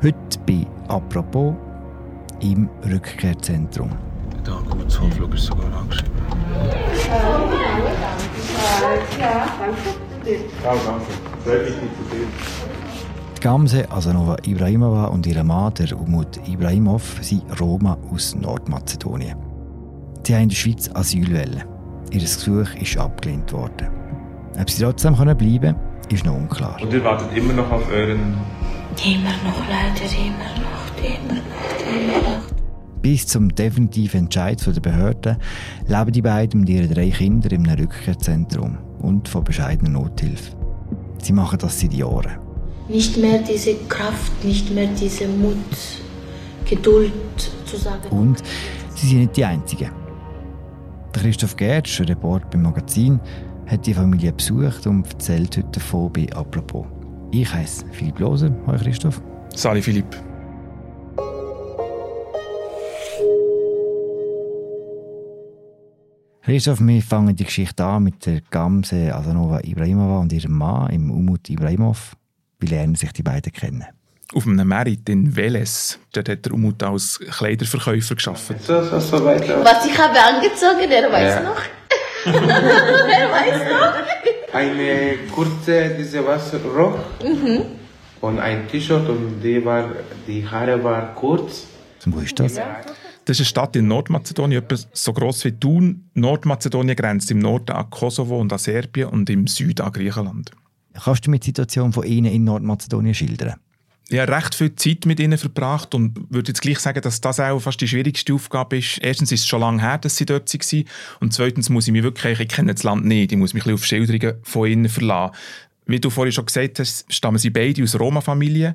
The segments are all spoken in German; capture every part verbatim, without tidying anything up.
Heute bei «Apropos» im Rückkehrzentrum. Da gut, das Hochflug ist sogar angeschrieben. Die Gamse Asanova Ibrahimova und ihr Mann, der Umut Ibrahimov, sind Roma aus Nordmazedonien. Sie haben in der Schweiz Asyl wollen. Ihr Gesuch ist abgelehnt worden. Ob sie trotzdem bleiben können, ist noch unklar. Und ihr wartet immer noch auf euren... Immer noch, leider, immer noch, immer noch, immer noch. Bis zum definitiven Entscheid der Behörden leben die beiden mit ihren drei Kindern in einem Rückkehrzentrum und von bescheidener Nothilfe. Sie machen das seit Jahren. Nicht mehr diese Kraft, nicht mehr diese Mut, Geduld zu sagen. Und sie sind nicht die Einzigen. Der Christoph Gertsch, ein Reporter beim Magazin, hat die Familie besucht und erzählt heute davon bei «Apropos». Ich heiße Philipp Loser. Hallo Christoph. Sali Philipp. Christoph, wir fangen die Geschichte an mit der Gamse Asanova Ibrahimova und ihrem Mann, im Umut Ibrahimov. Wie lernen sich die beiden kennen? Auf einem Merit in Veles. Dort hat der Umut als Kleiderverkäufer gearbeitet. So, so, so weiter. Was ich habe angezogen, er weiß Ja. noch. Er weiß noch. Eine kurze, diese Wasserrock mhm. und ein T-Shirt und die, war, die Haare waren kurz. Wo ist das? Das ist eine Stadt in Nordmazedonien, etwa so gross wie Thun. Nordmazedonien grenzt im Norden an Kosovo und an Serbien und im Süden an Griechenland. Kannst du mir die Situation von Ihnen in Nordmazedonien schildern? Ich habe recht viel Zeit mit ihnen verbracht und würde jetzt gleich sagen, dass das auch fast die schwierigste Aufgabe ist. Erstens ist es schon lange her, dass sie dort waren. Und zweitens muss ich mich wirklich, ich kenne das Land nicht, ich muss mich ein bisschen auf Schilderungen von ihnen verlassen. Wie du vorhin schon gesagt hast, stammen sie beide aus Roma-Familien.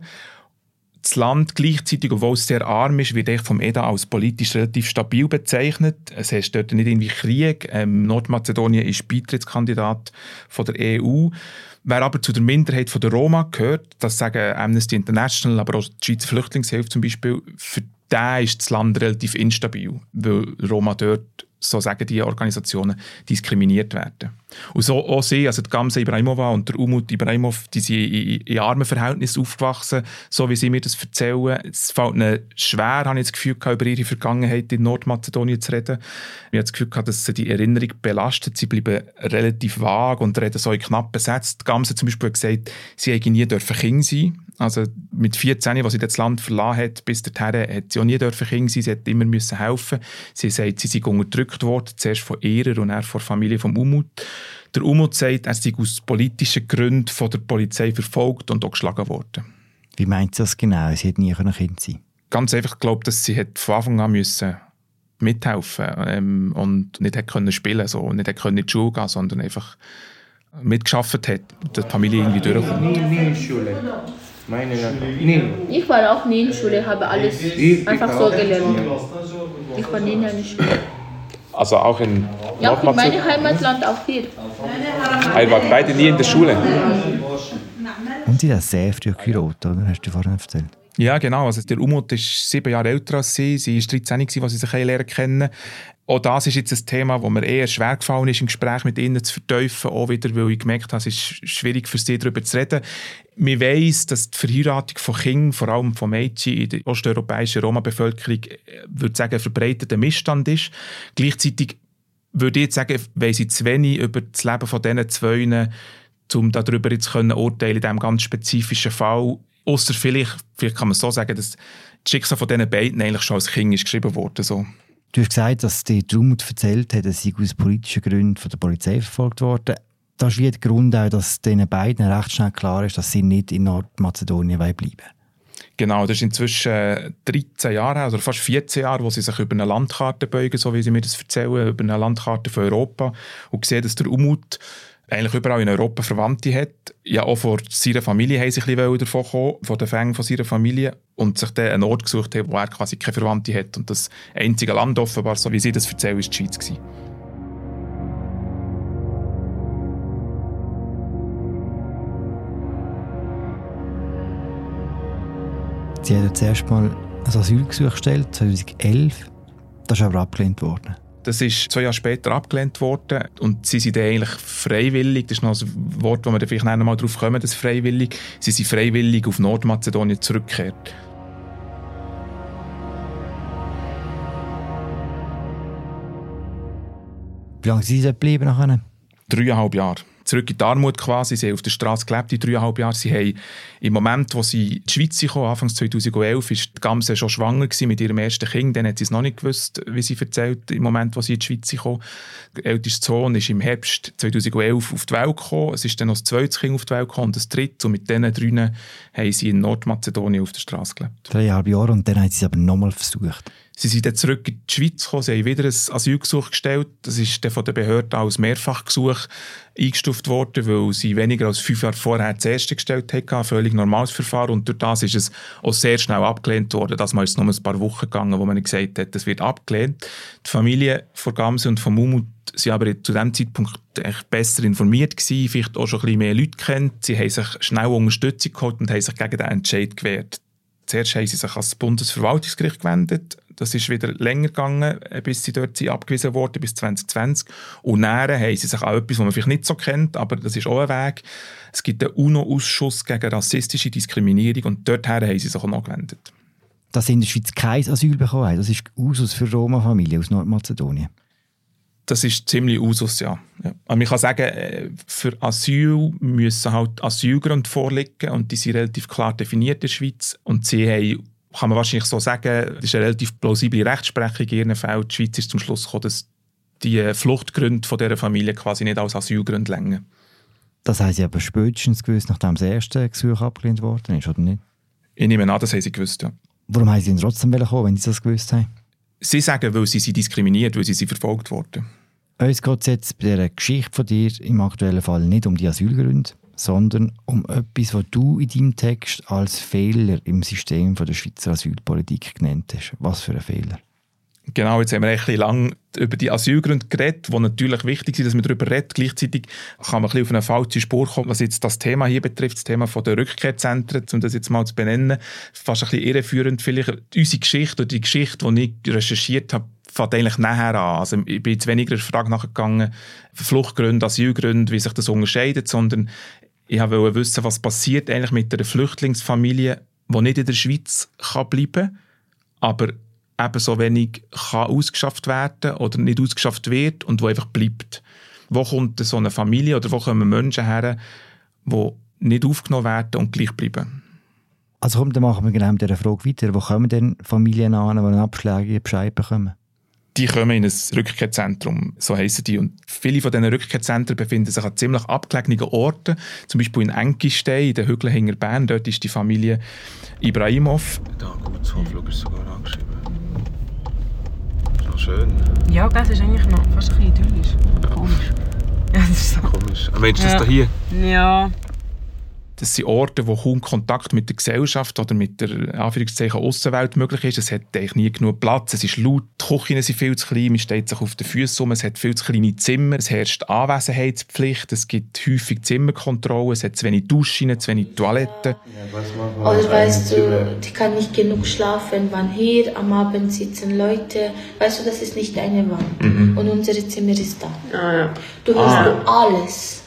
Das Land gleichzeitig, obwohl es sehr arm ist, wird vom E D A als politisch relativ stabil bezeichnet. Es herrscht dort nicht irgendwie Krieg. Ähm, Nordmazedonien ist Beitrittskandidat von der E U. Wer aber zu der Minderheit der Roma gehört, das sagen Amnesty International, aber auch die Schweizer Flüchtlingshilfe zum Beispiel, für den ist das Land relativ instabil, weil Roma dort, so sagen die Organisationen, diskriminiert werden. Und so auch sie, also die Gamse Ibrahimova und der Umut Ibrahimov, die sind in, in armen Verhältnissen aufgewachsen, so wie sie mir das erzählen. Es fällt ihnen schwer, habe ich das Gefühl, über ihre Vergangenheit in Nordmazedonien zu reden. Ich habe das Gefühl, dass sie die Erinnerung belastet. Sie bleiben relativ vage und reden so knapp besetzt. Die Gamse zum Beispiel hat gesagt, sie hätte nie dürfen Kind sein. Also mit vierzehn, als sie das Land verlassen hat, bis dahin hat sie auch nie dürfen Kind sein. Sie hat immer müssen helfen. Sie sagt, sie sei unterdrückt worden, zuerst von ihrer und dann von der Familie vom Umut. Der Umut sagt, er sei aus politischen Gründen von der Polizei verfolgt und auch geschlagen worden. Wie meint sie das genau? Sie hätte nie ein Kind sein. Ganz einfach, ich glaube, dass sie von Anfang an müssen mithelfen ähm, und nicht hätte können spielen, so nicht hätte können in die Schule gehen, sondern einfach mitgeschafft hat, dass die Familie irgendwie durchkommt. Nie, nie in Schule. Meine nie. Ich war auch nie in der Schule, habe alles Ich- einfach ich so auch. gelernt. Ich war nie in einer Schule. Also auch in Ja, auch in meinem Nordmazedonien? Heimatland auch hier. Ihr wart beide nie in der Schule? Und sie hat sehr früh geheiratet, oder? Hast du vorhin erzählt? Ja, genau. Also der Umut ist sieben Jahre älter als sie. Sie war dreizehn, als sie sich lernen kennen. Auch das ist jetzt ein Thema, das mir eher schwer gefallen ist, im Gespräch mit ihnen zu vertiefen. Auch wieder, weil ich gemerkt habe, es ist schwierig für sie, darüber zu reden. Man weiss, dass die Verheiratung von Kindern, vor allem von Mädchen in der osteuropäischen Roma-Bevölkerung, würde ich sagen, ein verbreiteter Missstand ist. Gleichzeitig würde ich jetzt sagen, weiss ich zu wenig über das Leben von diesen zwei, um darüber jetzt können urteilen in diesem ganz spezifischen Fall. Ausser vielleicht, vielleicht kann man so sagen, dass das Schicksal von diesen beiden eigentlich schon als Kind ist geschrieben wurde. So. Du hast gesagt, dass die Umut erzählt hat, dass sie aus politischen Gründen von der Polizei verfolgt worden. Das ist wie der Grund auch, dass diesen beiden recht schnell klar ist, dass sie nicht in Nordmazedonien bleiben wollen. Genau, das ist inzwischen dreizehn Jahre oder fast vierzehn Jahre, wo sie sich über eine Landkarte beugen, so wie sie mir das erzählen, über eine Landkarte von Europa und sehen, dass der Umut eigentlich überall in Europa Verwandte hat. Ja, auch von seiner Familie haben sie ein bisschen davon kommen, von den Fängen von seiner Familie, und sich dann einen Ort gesucht haben, wo er quasi keine Verwandte hat. Und das einzige Land offenbar, so wie sie das erzählen, ist die Schweiz gewesen. Sie hat zuerst mal ein Asylgesuch gestellt, zweitausendelf. Das ist aber abgelehnt worden. Das ist zwei Jahre später abgelehnt worden und sie sind dann eigentlich freiwillig, das ist noch ein Wort, wo wir dann vielleicht noch mal drauf kommen, das freiwillig, sie sind freiwillig auf Nordmazedonien zurückgekehrt. Wie lange sind Sie geblieben nachher? Dreieinhalb Jahre. Zurück in die Armut quasi. Sie haben auf der Straße gelebt in dreieinhalb Jahren. Sie haben im Moment, wo sie in die Schweiz kamen, Anfang zweitausendelf, war die Gamse schon schwanger mit ihrem ersten Kind. Dann hat sie es noch nicht gewusst, wie sie erzählt, im Moment, wo sie in die Schweiz kamen. Der älteste Sohn ist im Herbst zweitausendelf auf die Welt gekommen. Es ist dann noch das zweite Kind auf die Welt gekommen und das dritte. Und mit diesen drei haben sie in Nordmazedonien auf der Straße gelebt. Dreieinhalb Jahre und dann haben sie es aber nochmal versucht. Sie sind dann zurück in die Schweiz gekommen, sie haben wieder ein Asylgesuch gestellt. Das ist dann von den Behörden als Mehrfachgesuch eingestuft worden, weil sie weniger als fünf Jahre vorher das erste gestellt hatten, ein völlig normales Verfahren. Und durch das ist es auch sehr schnell abgelehnt worden. Das ist nur ein paar Wochen gegangen, wo man gesagt hat, das wird abgelehnt. Die Familie von Gamse und von Mumut waren aber zu diesem Zeitpunkt echt besser informiert gewesen, vielleicht auch schon ein bisschen mehr Leute kennt. Sie haben sich schnell Unterstützung geholt und haben sich gegen den Entscheid gewehrt. Zuerst haben sie sich ans Bundesverwaltungsgericht gewendet. Das ist wieder länger gegangen, bis sie dort abgewiesen wurden, bis zwanzig zwanzig. Und dann haben sie sich auch etwas, was man vielleicht nicht so kennt, aber das ist auch ein Weg. Es gibt einen UNO-Ausschuss gegen rassistische Diskriminierung und dorthin haben sie sich auch noch gewendet. Dass sie in der Schweiz kein Asyl bekommen haben, das ist Usus für Roma-Familien aus Nordmazedonien. Das ist ziemlich Usus, ja. ja. Aber man kann sagen, für Asyl müssen halt Asylgründe vorliegen und die sind relativ klar definiert in der Schweiz. Und sie haben, kann man wahrscheinlich so sagen, das ist eine relativ plausible Rechtsprechung in ihren Fällen. Die Schweiz ist zum Schluss gekommen, dass die Fluchtgründe von dieser Familie quasi nicht als Asylgründe länger. Das haben sie aber spätestens gewusst, nachdem das erste Gesuch abgelehnt worden ist, oder nicht? Ich nehme an, das haben sie gewusst, ja. Warum haben sie denn trotzdem kommen, wenn sie das gewusst haben? Sie sagen, weil sie sie diskriminiert, weil sie sie verfolgt wurden. Uns geht es jetzt bei dieser Geschichte von dir im aktuellen Fall nicht um die Asylgründe, sondern um etwas, was du in deinem Text als Fehler im System der Schweizer Asylpolitik genannt hast. Was für ein Fehler? Genau, jetzt haben wir ein bisschen lang über die Asylgründe geredet, die natürlich wichtig sind, dass man darüber redet. Gleichzeitig kann man ein bisschen auf eine falsche Spur kommen, was jetzt das Thema hier betrifft, das Thema der Rückkehrzentren, um das jetzt mal zu benennen. Fast ein bisschen irreführend vielleicht. Unsere Geschichte oder die Geschichte, die ich recherchiert habe, fängt eigentlich nachher an. Also ich bin jetzt weniger der Frage nachgegangen, Fluchtgründe, Asylgründe, wie sich das unterscheidet, sondern ich wollte wissen, was passiert eigentlich mit einer Flüchtlingsfamilie, die nicht in der Schweiz kann bleiben kann, aber ebenso wenig kann ausgeschafft werden oder nicht ausgeschafft wird und wo einfach bleibt. Wo kommt so eine Familie oder wo kommen Menschen her, die nicht aufgenommen werden und gleich bleiben? Also komm, dann machen wir genau mit dieser Frage weiter. Wo kommen denn Familien an, die einen abschlägigen Bescheid bekommen? Die kommen in ein Rückkehrzentrum, so heissen die. Und viele von diesen Rückkehrzentren befinden sich an ziemlich abgelegenen Orten, zum Beispiel in Enkistein, in den Hügeln hinter Bern. Dort ist die Familie Ibrahimov. Da gut, das Hofflug ist sogar angeschrieben. Schon schön. Ja, das ist eigentlich noch fast ein bisschen idyllisch. Ja. Komisch. Ja, das ist so. Komisch. Meinst du Ja. das da hier? Ja. Das sind Orte, wo kaum Kontakt mit der Gesellschaft oder mit der Anführungszeichen Aussenwelt möglich ist. Es hat eigentlich nie genug Platz. Es ist laut, die Küchen sind viel zu klein, man steht sich auf den Füßen um, es hat viel zu kleine Zimmer, es herrscht Anwesenheitspflicht, es gibt häufig Zimmerkontrollen, es hat zu wenig Duschen, zu wenig Toiletten. Oder weißt du, die kann nicht genug schlafen, wann hier am Abend sitzen Leute. Weißt du, das ist nicht eine Wand. Mhm. Und unser Zimmer ist da. Ah, ja. Du hörst Ah. alles.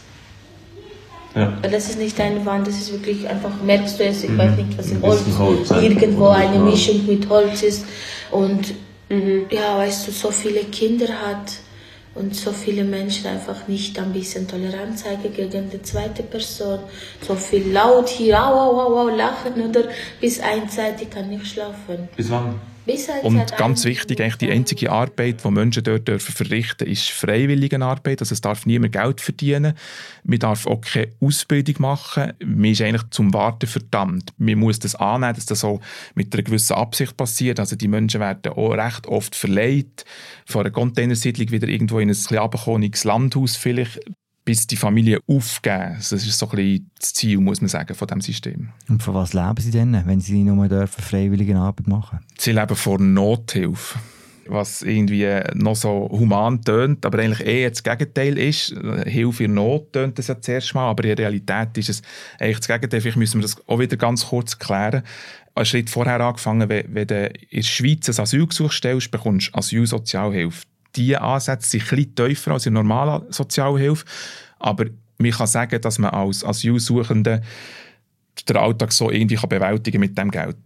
Ja. Das ist nicht eine Wand, das ist wirklich einfach, merkst du es, ich weiß nicht, was Ein in Holz, bisschen Holz, einfach. irgendwo Oder eine so. Mischung mit Holz ist. Und Mhm. ja, weißt du, so viele Kinder hat und so viele Menschen einfach nicht ein bisschen Toleranz zeigen gegen die zweite Person. So viel laut hier, au, au, au, au, lachen oder bis einseitig kann nicht schlafen. Bis wann? Bis Und einseitig ganz wichtig, eigentlich die einzige Arbeit, die Menschen dort dürfen verrichten dürfen, ist Freiwilligenarbeit. Also es darf niemand Geld verdienen. Man darf auch keine Ausbildung machen. Man ist eigentlich zum Warten verdammt. Man muss das annehmen, dass das so mit einer gewissen Absicht passiert. Also die Menschen werden auch recht oft verleiht. Von einer Containersiedlung wieder irgendwo in ein bisschen abgekommenes Landhaus vielleicht, bis die Familie aufgeben. Das ist so ein bisschen das Ziel, muss man sagen, von diesem System. Und von was leben sie denn, wenn sie nur dürfen freiwillige Arbeit machen? Sie leben von Nothilfe, was irgendwie noch so human tönt, aber eigentlich eher das Gegenteil ist. Hilfe in Not tönt das ja zuerst mal, aber in der Realität ist es eigentlich das Gegenteil. Vielleicht müssen wir das auch wieder ganz kurz klären. Einen Schritt vorher angefangen, wenn, wenn du in der Schweiz ein Asylgesuch stellst, bekommst du Asylsozialhilfe. Diese Ansätze sind ein bisschen tiefer als in normaler Sozialhilfe, aber man kann sagen, dass man als Asylsuchende den Alltag so irgendwie bewältigen kann mit dem Geld.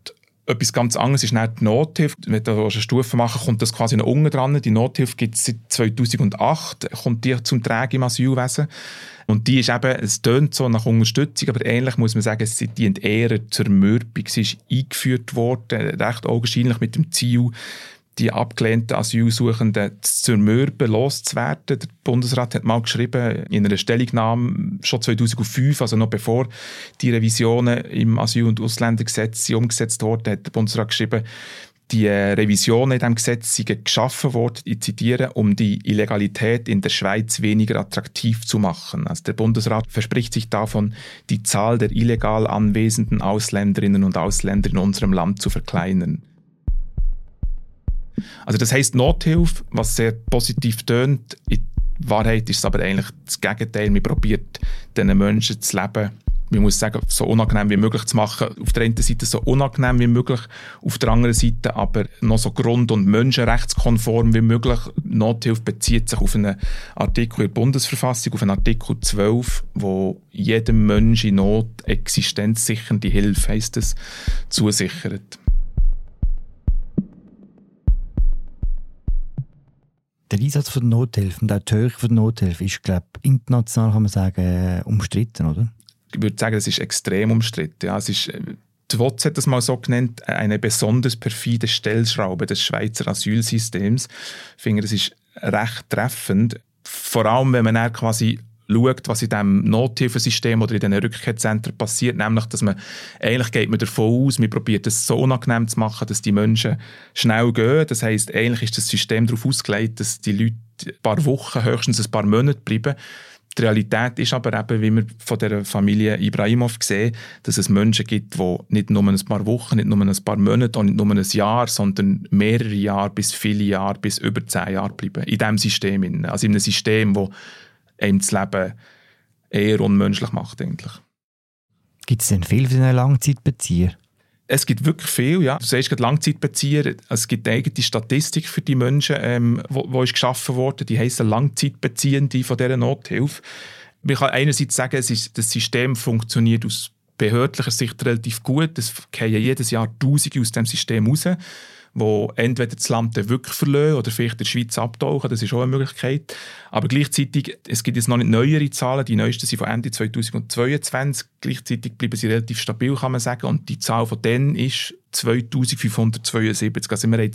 Etwas ganz anderes ist nicht die Nothilfe. Wenn du eine Stufe machen kommt das quasi noch unten dran. Die Nothilfe gibt es seit zweitausendacht, kommt die zum Tragen im Asylwesen. Und die ist eben, es tönt so nach Unterstützung, aber ähnlich muss man sagen, sie dient eher zur Zermürbung. Sie ist eingeführt worden, recht augenscheinlich mit dem Ziel, die abgelehnten Asylsuchenden zu zermürben, loszuwerden. Der Bundesrat hat mal geschrieben, in einer Stellungnahme, schon zweitausendfünf, also noch bevor die Revisionen im Asyl- und Ausländergesetz umgesetzt wurden, hat der Bundesrat geschrieben, die Revisionen in diesem Gesetz sind geschaffen worden, ich zitiere, um die Illegalität in der Schweiz weniger attraktiv zu machen. Also der Bundesrat verspricht sich davon, die Zahl der illegal anwesenden Ausländerinnen und Ausländer in unserem Land zu verkleinern. Also das heisst Nothilfe, was sehr positiv tönt. In Wahrheit ist es aber eigentlich das Gegenteil. Man probiert, diesen Menschen das Leben, man muss sagen, so unangenehm wie möglich zu machen. Auf der einen Seite so unangenehm wie möglich, auf der anderen Seite aber noch so grund- und menschenrechtskonform wie möglich. Nothilfe bezieht sich auf einen Artikel in der Bundesverfassung, auf einen Artikel zwölf, wo jedem Menschen in Not existenzsichernde Hilfe, heisst es, zusichert. Der Einsatz von der Nothilfe und auch die Höhe von der Nothilfe ist, glaube ich, international, kann man sagen, umstritten, oder? Ich würde sagen, es ist extrem umstritten. Ja, es ist, die W O Z hat das mal so genannt, eine besonders perfide Stellschraube des Schweizer Asylsystems. Ich finde, das ist recht treffend. Vor allem, wenn man dann quasi schaut, was in diesem Nothilfesystem oder in diesen Rückkehrzentren passiert, nämlich, dass man, eigentlich geht man davon aus, man probiert es so unangenehm zu machen, dass die Menschen schnell gehen. Das heisst, eigentlich ist das System darauf ausgelegt, dass die Leute ein paar Wochen, höchstens ein paar Monate bleiben. Die Realität ist aber eben, wie wir von der Familie Ibrahimov sehen, dass es Menschen gibt, die nicht nur ein paar Wochen, nicht nur ein paar Monate, auch nicht nur ein Jahr, sondern mehrere Jahre bis viele Jahre, bis über zehn Jahre bleiben. In diesem System. Also in einem System, das einem das Leben eher unmenschlich macht eigentlich. Gibt es denn viel für einen Langzeitbezieher? Es gibt wirklich viel, ja. Du sagst gerade Langzeitbezieher. Es gibt eine eigene Statistik für die Menschen, ähm, wo, wo ist geschaffen worden. Die heissen Langzeitbeziehende von dieser Nothilfe. Man kann einerseits sagen, es ist, das System funktioniert aus behördlicher Sicht relativ gut. Es fallen jedes Jahr Tausende aus dem System raus, die entweder das Land wirklich verlieren oder vielleicht in der Schweiz abtauchen. Das ist auch eine Möglichkeit. Aber gleichzeitig, es gibt jetzt noch nicht neuere Zahlen. Die neuesten sind von Ende zweitausendzweiundzwanzig. Gleichzeitig bleiben sie relativ stabil, kann man sagen. Und die Zahl von denen ist zweitausendfünfhundertzweiundsiebzig. Also wir haben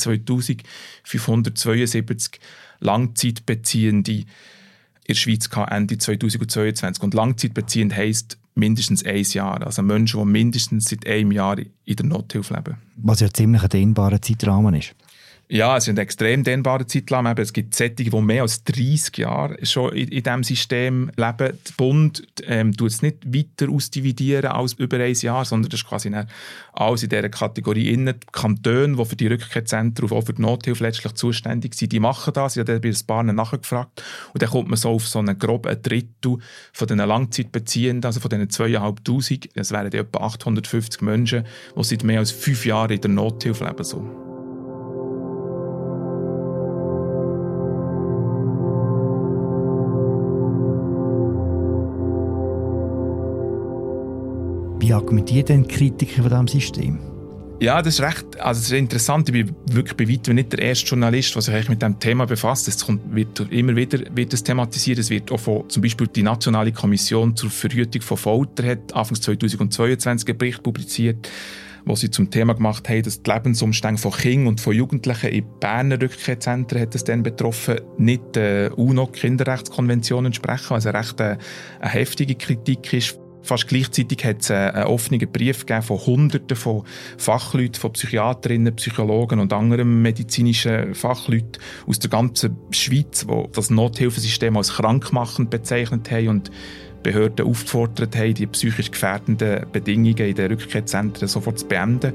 zweitausendfünfhundertzweiundsiebzig Langzeitbeziehende in der Schweiz Ende zweitausendzweiundzwanzig. Und Langzeitbeziehend heisst mindestens ein Jahr. Also Menschen, die mindestens seit einem Jahr in der Nothilfe leben. Was ja ziemlich ein dehnbarer Zeitrahmen ist. Ja, es ist ein extrem dehnbarer Zeitrahmen. Es gibt solche, die mehr als dreißig Jahre schon in, in diesem System leben. Der Bund ähm, tut es nicht weiter ausdividieren als über ein Jahr, sondern das ist quasi alles in dieser Kategorie innen. Die Kantone, die für die Rückkehrzentren und auch für die Nothilfe letztlich zuständig sind, die machen das. Ich habe bei ein paar nachgefragt. Und dann kommt man so auf so einen groben Drittel von den Langzeitbeziehenden, also von diesen zweitausendfünfhundert. Das wären etwa achthundertfünfzig Menschen, die seit mehr als fünf Jahren in der Nothilfe leben. So. Wie argumentieren denn Kritiker von diesem System? Ja, das ist recht, also das ist interessant. Ich bin wirklich bei weitem nicht der erste Journalist, der sich mit diesem Thema befasst. Es kommt, wird immer wieder wird das thematisiert. Es wird auch von, zum Beispiel die Nationale Kommission zur Verhütung von Folter hat Anfang zweitausendzweiundzwanzig einen Bericht publiziert, wo sie zum Thema gemacht haben, dass die Lebensumstände von Kindern und von Jugendlichen in Berner Rückkehrzentren hat es dann betroffen, nicht der U N O-Kinderrechtskonvention entsprechen, also recht eine, eine heftige Kritik ist. Fast gleichzeitig hat es einen offenen Brief gegeben von Hunderten von Fachleuten, von Psychiaterinnen, Psychologen und anderen medizinischen Fachleuten aus der ganzen Schweiz, die das Nothilfesystem als krankmachend bezeichnet haben und Behörden aufgefordert haben, die psychisch gefährdenden Bedingungen in den Rückkehrzentren sofort zu beenden.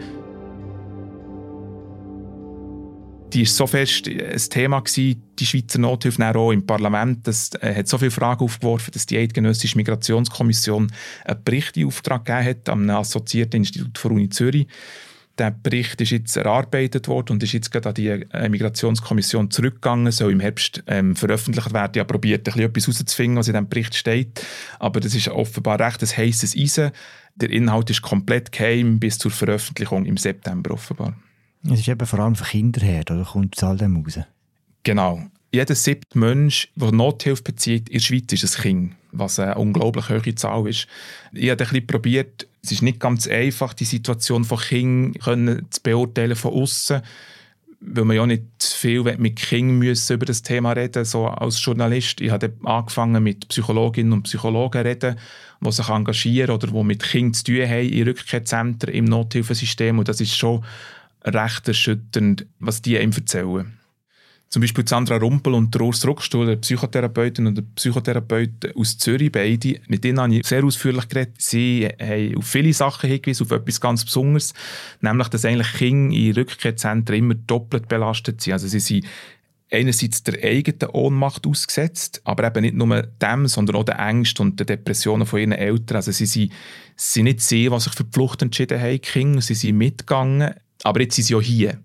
Die war so fest ein Thema gewesen, die Schweizer Nothilfe auch im Parlament. Das äh, hat so viele Fragen aufgeworfen, dass die Eidgenössische Migrationskommission einen Bericht in Auftrag gegeben hat am assoziierten Institut der Uni Zürich. Der Bericht ist jetzt erarbeitet worden und ist jetzt gerade an die Migrationskommission zurückgegangen, soll im Herbst ähm, veröffentlicht werden. Ich habe probiert, ein bisschen etwas herauszufinden, was in diesem Bericht steht. Aber das ist offenbar recht ein heisses Eisen. Der Inhalt ist komplett geheim bis zur Veröffentlichung im September offenbar. Es ist eben vor allem für Kinder her, oder kommt es all dem raus? Genau. Jeder siebte Mensch, der Nothilfe bezieht, in der Schweiz ist ein Kind, was eine unglaublich hohe Zahl ist. Ich habe ein bisschen probiert, es ist nicht ganz einfach, die Situation von Kindern zu beurteilen von außen, weil man ja nicht zu viel mit Kindern müssen über das Thema reden, so als Journalist. Ich habe angefangen mit Psychologinnen und Psychologen reden, die sich engagieren oder die mit Kindern zu tun haben in Rückkehrzentren im Nothilfesystem. Und das ist schon recht erschütternd, was die ihm erzählen. Zum Beispiel Sandra Rumpel und Urs Ruckstuhl, eine Psychotherapeutin und ein Psychotherapeut aus Zürich, beide. Mit denen habe ich sehr ausführlich geredet. Sie haben auf viele Sachen hingewiesen, auf etwas ganz Besonderes, nämlich, dass eigentlich Kinder in Rückkehrzentren immer doppelt belastet sind. Also sie sind einerseits der eigenen Ohnmacht ausgesetzt, aber eben nicht nur dem, sondern auch den Ängsten und den Depressionen von ihren Eltern. Also sie sind, sie sind nicht sie, die sich für die Flucht entschieden haben, die Kinder, sie sind mitgegangen, aber jetzt sind sie auch hier.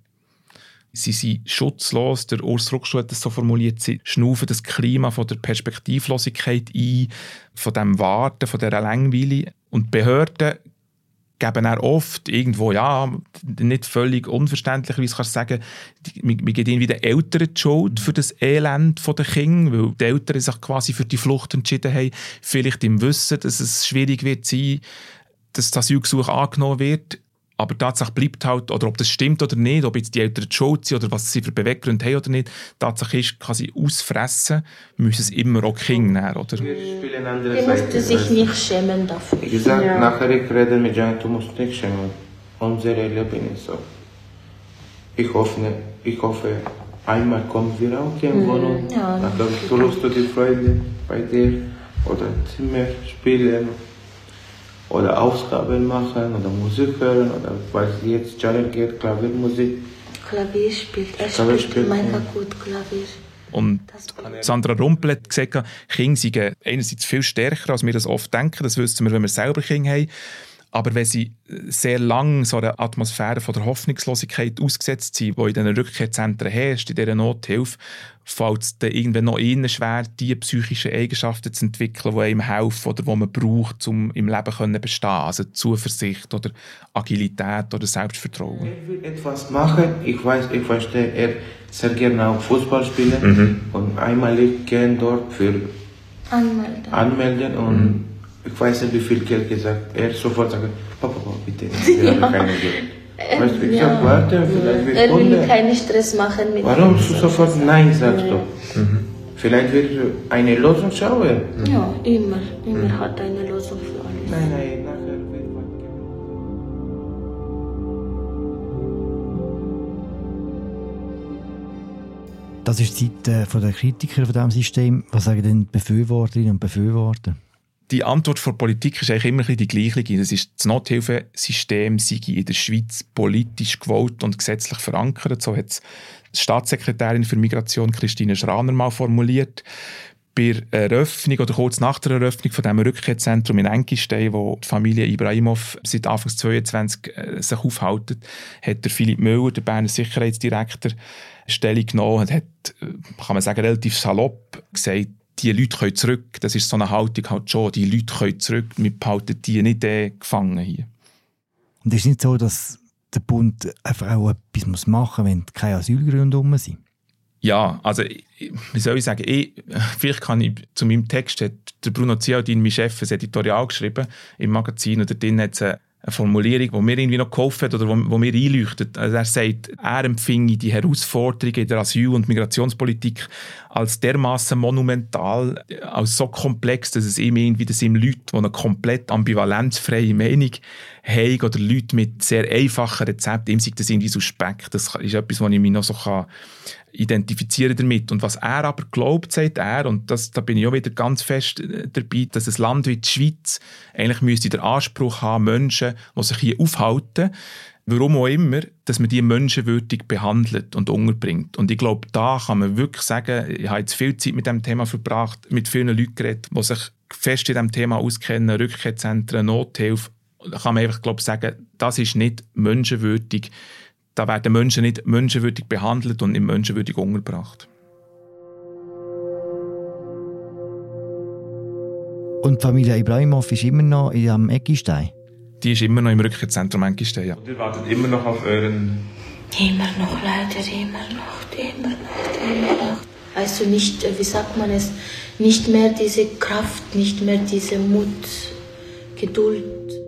Sie sind schutzlos, der Urs Ruckstuhl hat das so formuliert, sie schnaufen das Klima von der Perspektivlosigkeit ein, von dem Warten, von dieser Langweile. Und die Behörden geben auch oft irgendwo, ja, nicht völlig unverständlicherweise kannst du sagen, wir geben ihnen wieder Eltern die Schuld für das Elend der Kinder, weil die Eltern sich quasi für die Flucht entschieden haben, vielleicht im Wissen, dass es schwierig wird sein, dass das Asylgesuch angenommen wird. Aber Tatsache bleibt halt, oder ob das stimmt oder nicht, ob jetzt die Eltern die Schuld sind oder was sie für Beweggründe haben oder nicht, Tatsache ist, quasi ausfressen, müssen es immer auch Kinder nehmen, oder? Die musste sich nicht schämen dafür. Ich sage, ja. Nachher ich rede mit Jan, du musst nicht schämen. Unsere Leben ist so. Ich hoffe, ich hoffe einmal kommen wir auch hier in Wohnung. Ja, dann suchst du die Freunde bei dir oder Zimmer spielen. Oder Aufgaben machen oder Musik hören oder weil jetzt Janet geht, Klaviermusik. Klavier spielt, er Klavier spielt, spielt mega ja. gut Klavier. Und Sandra Rumpel hat gesagt, Kinder sind einerseits viel stärker, als wir das oft denken. Das wissen wir, wenn wir selber Kinder haben. Aber wenn sie sehr lange so einer Atmosphäre von der Hoffnungslosigkeit ausgesetzt sind, die in diesen Rückkehrzentren herrscht, in dieser Nothilfe, fällt es dann irgendwann noch ihnen schwer, die psychischen Eigenschaften zu entwickeln, die einem helfen oder die man braucht, um im Leben zu bestehen. Also Zuversicht oder Agilität oder Selbstvertrauen. Er will etwas machen. Ich weiß, ich verstehe, er sehr gerne auch Fußball spielen. Mhm. Und einmal ich gehe dort für anmelden. anmelden und mhm. ich weiß nicht, wie viel Geld gesagt. Er sofort sagt, Papa, Papa, bitte, wir ja. haben kein Geld. Weißt du, ich ja. sag, warte, vielleicht wird er will keinen Stress machen mit Warum du sofort Nein sagst du? Mhm. Vielleicht wird eine Lösung schauen. Ja, immer. Immer mhm. hat eine Lösung für alles. Nein, nein, nachher wird man Das ist die Seite der Kritiker von diesem System. Was sagen denn die Befürworterinnen und Befürworter? Die Antwort der Politik ist eigentlich immer die gleiche. Das ist, das Nothilfesystem sei in der Schweiz politisch gewollt und gesetzlich verankert. So hat es die Staatssekretärin für Migration Christine Schraner mal formuliert. Bei der Eröffnung oder kurz nach der Eröffnung von diesem Rückkehrzentrum in Enkistein, wo die Familie Ibrahimov seit Anfang zweitausendzweiundzwanzig äh, sich aufhält, hat der Philipp Müller, der Berner Sicherheitsdirektor, Stellung genommen und hat, kann man sagen, relativ salopp gesagt, die Leute können zurück. Das ist so eine Haltung halt schon. Die Leute können zurück. Wir behalten die nicht äh, gefangen hier. Und es ist nicht so, dass der Bund einfach auch etwas machen muss, wenn keine Asylgründe rum sind? Ja, also wie soll ich sagen, ich, vielleicht kann ich zu meinem Text, hat der Bruno Zialdin, mein Chef, ein Editorial geschrieben im Magazin, und drin hat es eine, eine Formulierung, die mir irgendwie noch geholfen hat oder wo, wo mir einleuchtet. Also er sagt, er empfinge die Herausforderungen in der Asyl- und Migrationspolitik als dermaßen monumental, als so komplex, dass es ihm irgendwie, dass ihm Leute, die eine komplett ambivalenzfreie Meinung haben oder Leute mit sehr einfachen Rezepten, ihm sagt das irgendwie suspekt. Das ist etwas, was ich mich noch so kann identifizieren damit. Und was er aber glaubt, sagt er, und das, da bin ich auch wieder ganz fest dabei, dass ein Land wie die Schweiz eigentlich müsste den Anspruch haben, Menschen, die sich hier aufhalten, warum auch immer, dass man die menschenwürdig behandelt und unterbringt. Und ich glaube, da kann man wirklich sagen, ich habe jetzt viel Zeit mit diesem Thema verbracht, mit vielen Leuten geredet, die sich fest in diesem Thema auskennen, Rückkehrzentren, Nothilfe, Da kann man einfach, glaube ich, sagen, das ist nicht menschenwürdig. Da werden Menschen nicht menschenwürdig behandelt und nicht menschenwürdig untergebracht. Und die Familie Ibrahimov ist immer noch in am Eggistein? Die ist immer noch im Rückkehrzentrum Eggistein, ja. Und ihr wartet immer noch auf euren... Immer noch, leider, immer noch, immer noch, immer noch. Also nicht, wie sagt man es, nicht mehr diese Kraft, nicht mehr diese Mut, Geduld.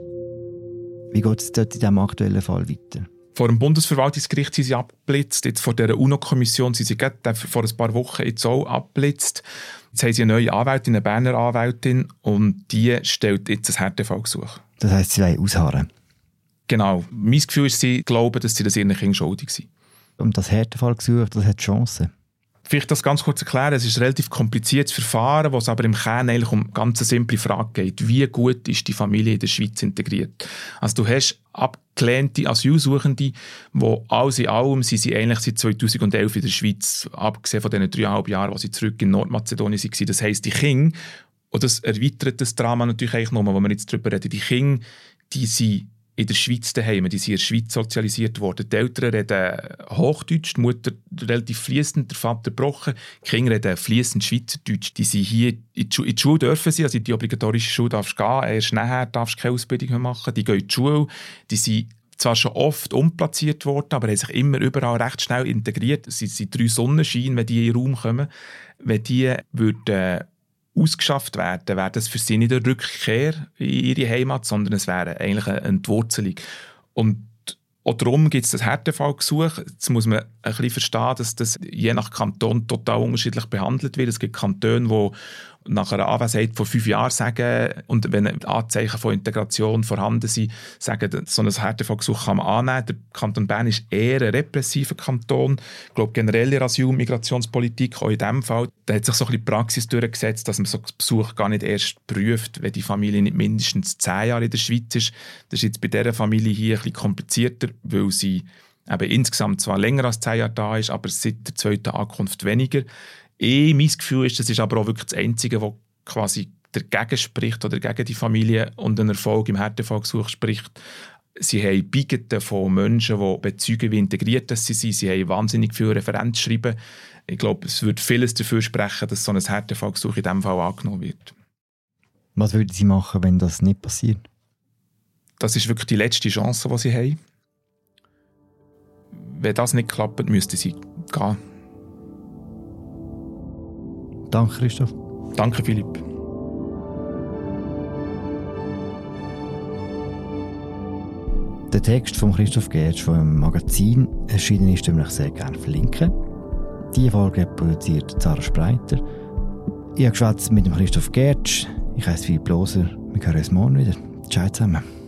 Wie geht es dort in diesem aktuellen Fall weiter? Vor dem Bundesverwaltungsgericht sind sie abgeblitzt. Jetzt vor dieser UNO-Kommission sind sie gerade vor ein paar Wochen jetzt auch abgeblitzt. Jetzt haben sie eine neue Anwältin, eine Berner Anwältin, und die stellt jetzt ein Härtefallgesuch. Das heisst, sie wollen ausharren? Genau. Mein Gefühl ist, sie glauben, dass sie das ihren Kindern schuldig sind. Und das Härtefallgesuch, das hat Chancen? Vielleicht das ganz kurz erklären. Es ist ein relativ kompliziertes Verfahren, wo es aber im Kern eigentlich um eine ganz simple Frage geht. Wie gut ist die Familie in der Schweiz integriert? Also du hast abgelehnte Asylsuchende, die alles in allem sind sie eigentlich seit zweitausendelf in der Schweiz, abgesehen von diesen dreieinhalb Jahren, wo sie zurück in Nordmazedonien waren. Das heisst, die Kinder, und das erweitert das Drama natürlich eigentlich noch, wo wir jetzt darüber reden, die Kinder, die sind in der Schweiz daheim, die sind in der Schweiz sozialisiert worden. Die Eltern reden Hochdeutsch, die Mutter relativ fließend, der Vater gebrochen. Die Kinder reden fließend Schweizerdeutsch. Die sind hier in die, Schule, in die Schule dürfen sie, also in die obligatorische Schule darfst du gehen, erst nachher darfst du keine Ausbildung mehr machen. Die gehen in die Schule, die sind zwar schon oft umplatziert worden, aber haben sich immer überall recht schnell integriert. Es sind drei Sonnenscheine, wenn die in den Raum kommen. Wenn die würden ausgeschafft werden, wäre das für sie nicht eine Rückkehr in ihre Heimat, sondern es wäre eigentlich eine Entwurzelung. Und auch darum gibt es das Härtefallgesuch. Jetzt muss man ein bisschen verstehen, dass das je nach Kanton total unterschiedlich behandelt wird. Es gibt Kantone, die nach einer Anwesenheit von fünf Jahren sagen, und wenn Anzeichen von Integration vorhanden sind, sagen, so ein Härtefallgesuch kann man annehmen. Der Kanton Bern ist eher ein repressiver Kanton. Ich glaube, generell in der Asyl- und Migrationspolitik, auch in diesem Fall, da hat sich so ein bisschen die Praxis durchgesetzt, dass man so einen Besuch gar nicht erst prüft, wenn die Familie nicht mindestens zehn Jahre in der Schweiz ist. Das ist jetzt bei dieser Familie hier ein bisschen komplizierter, weil sie eben insgesamt zwar länger als zehn Jahre da ist, aber seit der zweiten Ankunft weniger. Eh, mein Gefühl ist, das ist aber auch wirklich das Einzige, was quasi dagegen spricht oder gegen die Familie und einen Erfolg im Härtefallgesuch spricht. Sie haben Beichten von Menschen, die bezeugen, wie integriert sie sind. Sie haben wahnsinnig viele Referenzschreiben. Ich glaube, es würde vieles dafür sprechen, dass so ein Härtefallgesuch in diesem Fall angenommen wird. Was würden Sie machen, wenn das nicht passiert? Das ist wirklich die letzte Chance, die sie haben. Wenn das nicht klappt, müssten sie gehen. Danke, Christoph. Danke, Philipp. Der Text von Christoph Gertsch vom Magazin erschienen ist, den ich sehr gerne verlinken. Diese Folge produziert Sarah Spreiter. Ich habe geschwätzt mit dem Christoph Gertsch. Ich heiße Philipp Loser. Wir hören uns morgen wieder. Ciao zusammen.